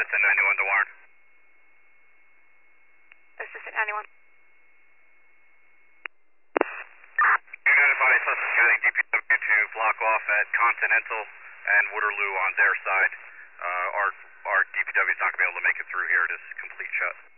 1091 to Warren. Assistant 91. You notify Sussex County DPW to block off at Continental and Waterloo on their side. Our DPW is not going to be able to make it through here. It is complete shut.